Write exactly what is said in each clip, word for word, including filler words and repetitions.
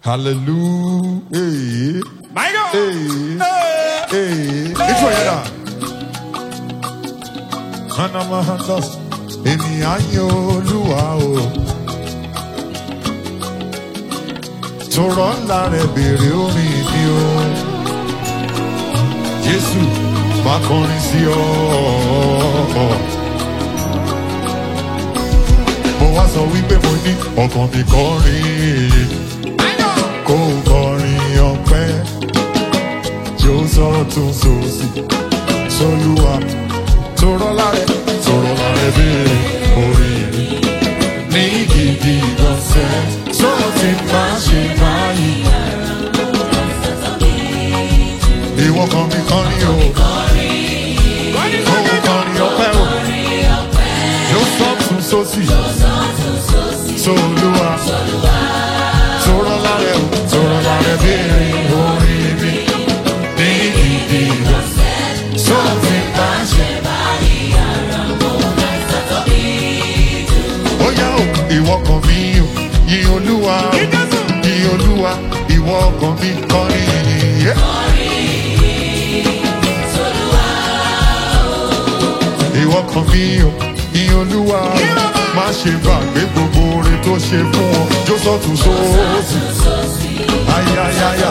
Hallelujah. My God. Hey. Hey. It's what you're Hanamahandas. Emi ayo Olúwa o. Tọrọ ńlá rẹ̀ béèrè orin mi o. Jésù bá kọrin sí ọ. Mo wá sọ wípé mo ní ọkàn mi kọrin. Kó kọrin ọpẹ́. Jó sọ́tún sósì. Sólúwa. Tọrọ ńlá rẹ̀ tọrọ ńlá rẹ̀ béèrè orin mi. Ní gidi gbọ̀nsẹ̀. Sọ́ọ̀ ti máa ṣe báyìí. Ìwọ kan mi kọrin o. Kó kọrin ọpẹ́ o. Yóò sọ́tún sósì. Sólúwa. Tọrọ lárẹ̀ o. Tọrọ lárẹ̀ béèrè orin mi. Ní gidi gbọ̀nsẹ̀. Sọ́ọ̀ ti máa ṣe báyìí. Ó yá o. Ìwọ kan mi o. Yìn Olúwa. Yìn Olúwa. Ìwọ kan mi kọrin. Ìwọ kan mi o, ìyìn Olúwa, má ṣe gbàgbé gbogbo oore tó ṣe fún ọ. Jó sọ́tún sósì, ayayaya.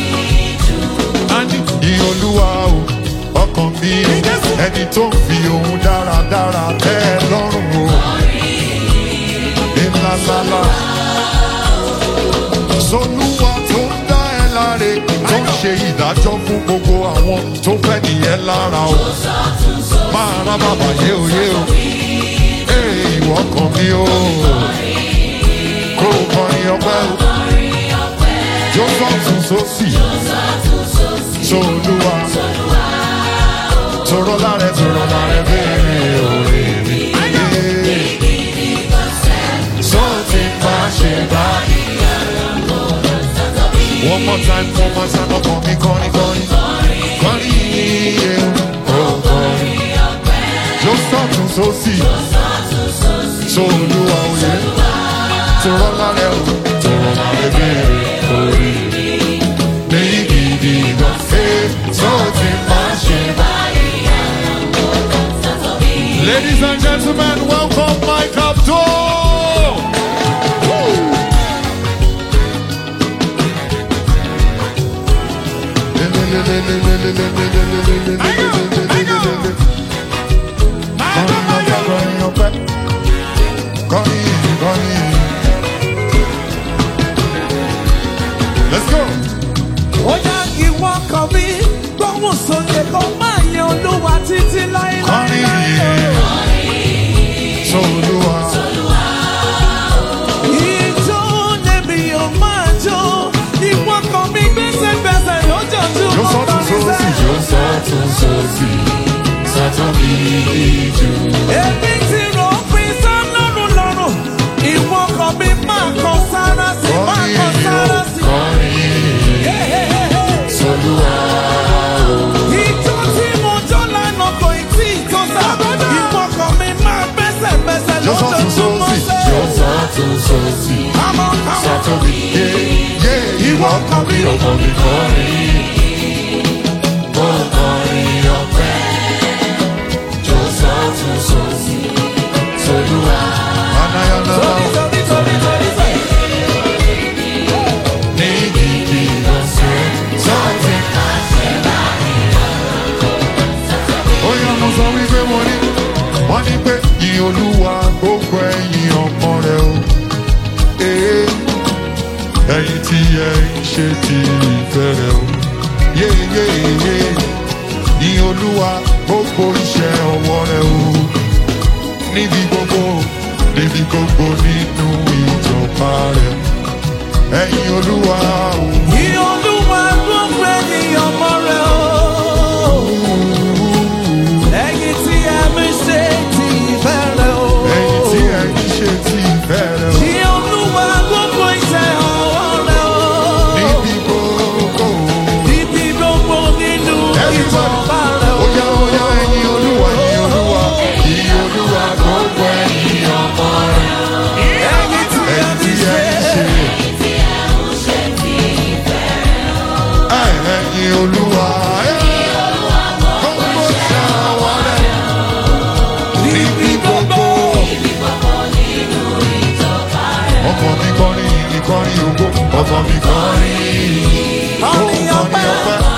Ìyìn Olúwa o, ọkàn mi o, ẹni tó ń fi ohun dáradára tẹ́ ẹ lọ́rùn o. Ìlàlálà. Solúwa tó ń dá ẹ láre, tó ń ṣe ìdájọ́ fún gbogbo àwọn tó fẹ́ nìyẹn lára o. Máa rá bàbá yé o yé o. Ee ìwọ kan mi o. Kó o kọrin ọpẹ́ o. Jó sọ́tún sósì. Solúwa. Tọrọ lárẹ̀ tọrọ lárẹ̀ béèrè òrè mi. Sọ́ọ̀tì máa ṣe báyìí. One more time, one more time, ọkàn mi kọrin kọrin. Kọrin iye o. Kọrin. Jó sọ́tún sósì. Solúwa òye. Tọrọ lárẹ̀ o. Tọrọ lárẹ̀ béèrè òrè mi. Ní gidi gan. Sọ́ọ̀tì máa ṣe báyìí. Ladies and gentlemen, welcome Mike Abdul. Let's go. Oya ìwọ kan mi, gbóhùn sókè kó máa yan Olúwa títí láéláé. Solúwa. Ìjó lèmi ò máa jó, ìwọ kan mi gbẹ́sẹ̀gbẹ́sẹ̀ lójoojúmọ́. Jó sọ́tún sósì, jó sọ́tún sósì, sọ́tún bíbí jù. Èmi ti rò pín sọ́lọ́run lọ́rùn, ìwọ kan mi máa kan sára sí, máa kan sára sí. Solúwa. Ìjó tí mo jó lánàá kò tí ì tó sábàdà. Ìwọ kan mi máa gbẹ́sẹ̀gbẹ́sẹ̀ Jó sọ́tún lójoojúmọ́. sósì, jó sọ́tún sósì, sọ́tún bíbí. Ìwọ kan mi ọkàn mi kọrin. Ó kọrin ọpẹ́. Jó sọ́tún sósì, Solúwa. Anayana. Ní gidi ọ̀sẹ̀, sọ́ọ̀tì. Ó yá mo sọ wípé wọ́n ní wọ́n ní pé ìyìn Olúwa gbogbo ẹ̀yin ọmọ rẹ̀ o. Ee, ẹ̀yin tí ẹ̀yin ṣe ti ìfẹ́ rẹ̀ o. Yéyéyé, ìyìn Olúwa gbogbo iṣẹ́ ọwọ́ rẹ̀ o. Níbi gbogbo, níbi gbogbo nínú ìjọba rẹ̀. Ẹ̀yin Olúwa o. Ìyìn Olúwa gbogbo ẹ̀yin ọmọ rẹ̀ o. Ẹ̀yin tí ẹ̀mí ṣe ti ìfẹ́ rẹ̀ o. Ẹ̀yin tí ẹ̀yin ṣe ti ìfẹ́ rẹ̀ o. Ìyìn Olúwa gbogbo iṣẹ́ ọwọ́ rẹ̀ o. Níbi gbogbo. Níbi gbogbo nínú ìjọba rẹ̀ o. Oya oya ẹ̀yin Olúwa, ẹ̀yin Olúwa, ẹ̀yin Olúwa gbogbo ẹ̀yin ọmọ rẹ̀. Ẹ̀yin tí ẹ̀mí ṣe yin Olúwa. Gbogbo ṣàwárẹ̀ níbi gbogbo. Ọkàn mi kọrin ìyìn kọrin ògo. Ọkàn mi kọrin ìyìn. Ó kọrin ọpẹ́.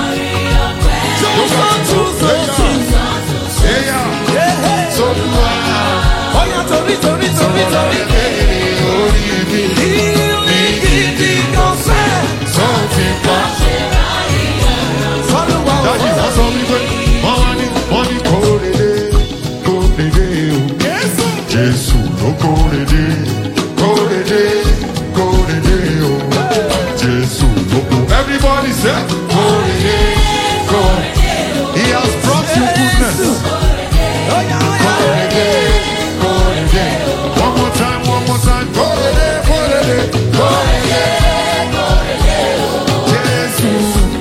Sọ́dúnwá. Ọ̀yà torí torí torí torí. Orí mi. Ìlú gidi kan sẹ́. Sọ́ọ̀tì pa. Sọ́dúnwá o. Dájú wọ́n sọ wípé wọ́n wá ní wọ́n ní kórede kórede o. Jésù ló kórede kórede kórede o. Jésù ló kó. Everybody say kórede kórede. He has brought you goodness. Ọ̀yà ọ̀yà. Kórede kórede. One more time, one more time. Kórede kórede kórede. Jésù.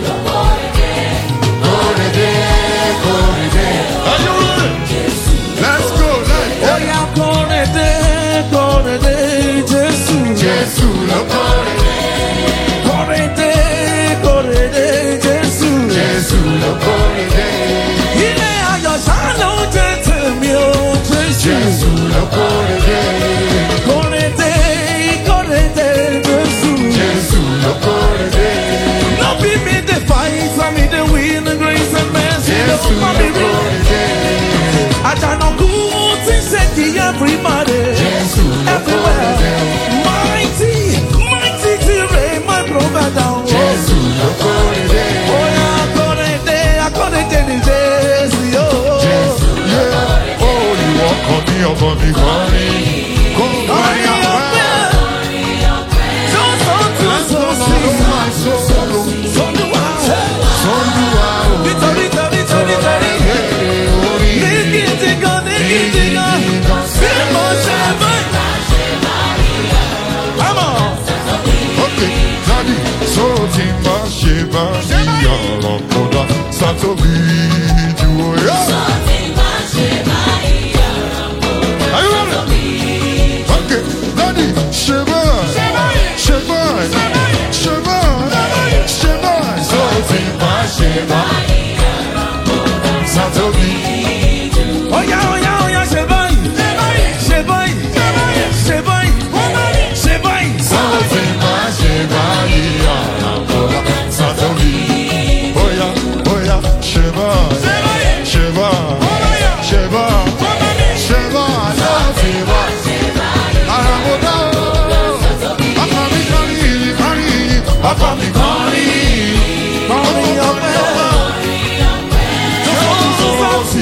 Kórede kórede. Are you ready? Let's go, let's go. Ọ̀yà kórede kórede Jésù. Jésù ló kórede. Kórede kórede Jésù. Jésù ló kórede. Ilé ayọ̀ ṣáná jẹ́ tèmi o Jésù. Jésù ló kórede. Kórede kórede Jésù. Jésù ló kórede. No be me dey fight, na me dey win the grace and mercy. Jésù No ló be me. kórede. Àjànàkú tí ń ṣe kí everybody. Jésù ló Everywhere. kórede. Mighty, mighty to reign my provider. Jésù ló kórede. Oya kórede, akórede ni Jésù yóò. Jésù yé. Ó ìwọ kan ní ọmọ mi kan rí. Kó wáyé ọpẹ́. Just unto Let's so go, Lord, sweet. oh my soul. Sọ́dúnwá. Sọ́dúnwá o. Nítorí, torí, torí, torí. Èrè orí Ní mi. gidi gan, ní gidi gan. Bí mo ṣe báyìí. Come on. Okay, Daddy, so ti ma ṣe bá ìyàrá kódà sátọ́bí ju oyè. Are you ready? Okay, Daddy, ṣe báyìí, ṣe báyìí, ṣe báyìí, ṣe báyìí. So ti ma ṣe bá sátọ́bí. Oya, oya, oya, ṣe báyìí. Ṣe báyìí. Ṣe báyìí. Ṣe báyìí. So ti ma ṣe bá ìyàrá kódà sátọ́bí. Oya, oya, ṣe báyìí, ṣe báyìí, ṣe báyìí, ṣe báyìí, láti wá. Ara mo dá o. Bàbá mi kọrin yìí, kọrin yìí, bàbá mi kọrin yìí. Kọrin ọpẹ́. Sọ́ọ̀sì.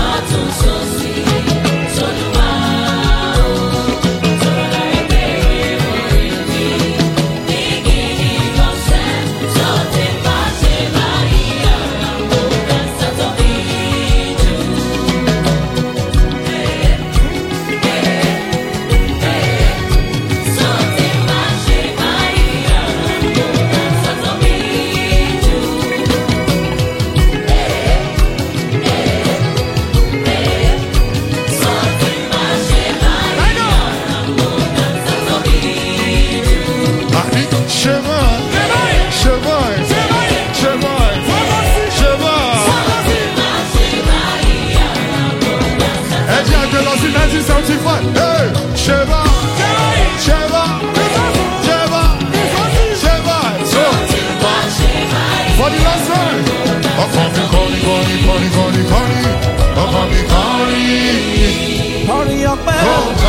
Àní ṣe báyìí, ṣe báyìí, ṣe báyìí, ṣe báyìí. Ẹ jẹ́ àgbẹ̀ lọ sí nineteen seventy five. Hey, ṣe báyìí, ṣe báyìí, ṣe báyìí, ṣe báyìí. So, for the last time. Ọkàn mi kọrin, kọrin, kọrin, kọrin, kọrin. Ọkàn mi kọrin. Kọrin ọpẹ́. Kọrin.